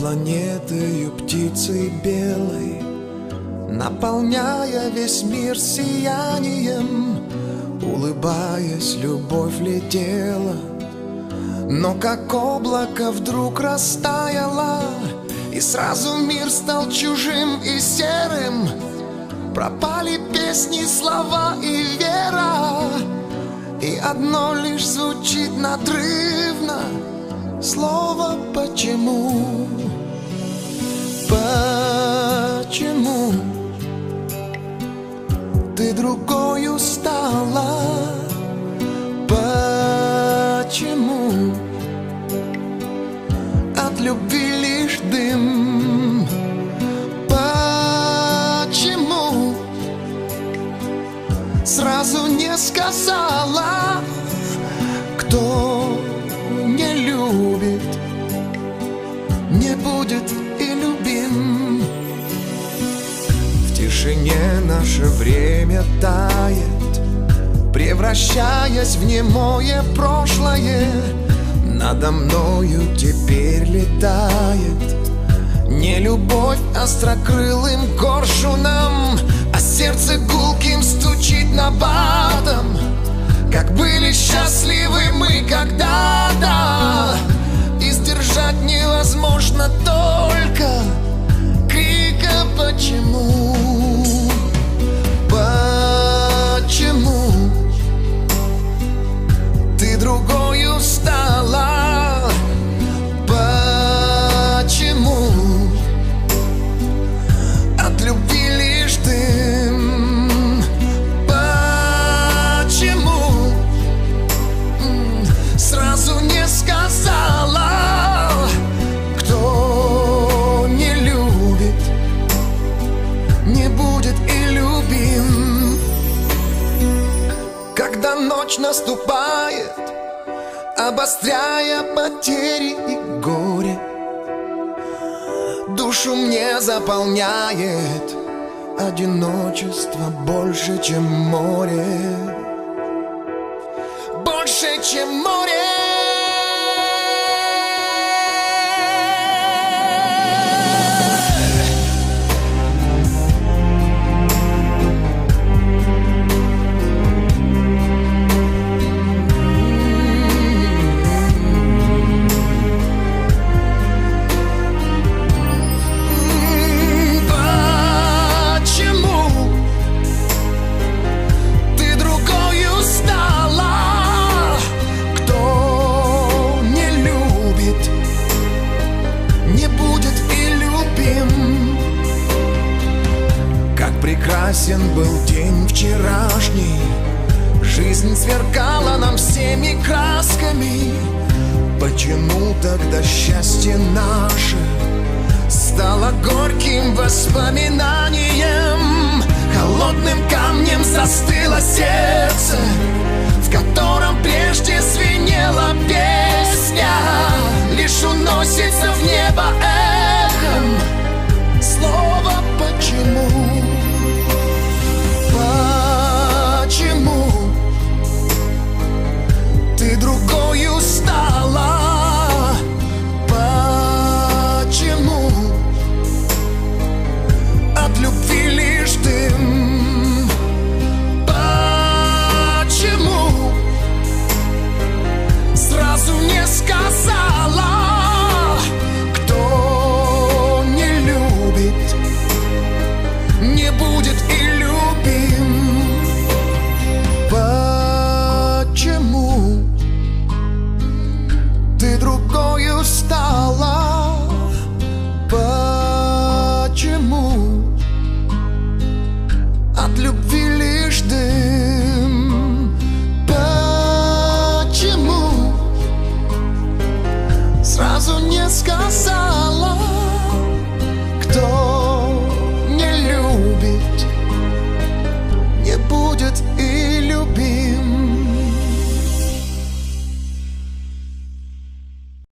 планетою птицей белой, наполняя весь мир сиянием. Улыбаясь, любовь летела, но как облако вдруг растаяло, и сразу мир стал чужим и серым. Пропали песни, слова и вера, и одно лишь звучит надрывно: слово «почему». Почему ты другою стала? Почему от любви лишь дым? Почему сразу не сказала? Кто не любит, не будет и любим. В тишине наше время тает, превращаясь в немое прошлое. Надо мною теперь летает не любовь острокрылым коршуном, а сердце гулким стучит набатом. Как были счастливы мы когда-то, и сдержать невозможно только крика «почему?». Почему ты другою стала? Почему от любви лишь дым? Почему сразу не сказала? Кто не любит, не будет и любим. Когда ночь наступает, обостряя потери и горе, душу мне заполняет одиночество больше, чем море. Больше, чем море. Прекрасен был день вчерашний, жизнь сверкала нам всеми красками. Почему тогда счастье наше стало горьким воспоминанием? Холодным камнем застыло сердце, в котором прежде звенела песня, лишь уносится в небо эхом слово «почему». Почему ты другою стала? Почему от любви лишь дым? Почему сразу не сказала? Кто не любит, не будет и любим. Почему ты другою стала? Почему от любви лишь дым? Почему сразу не сказала?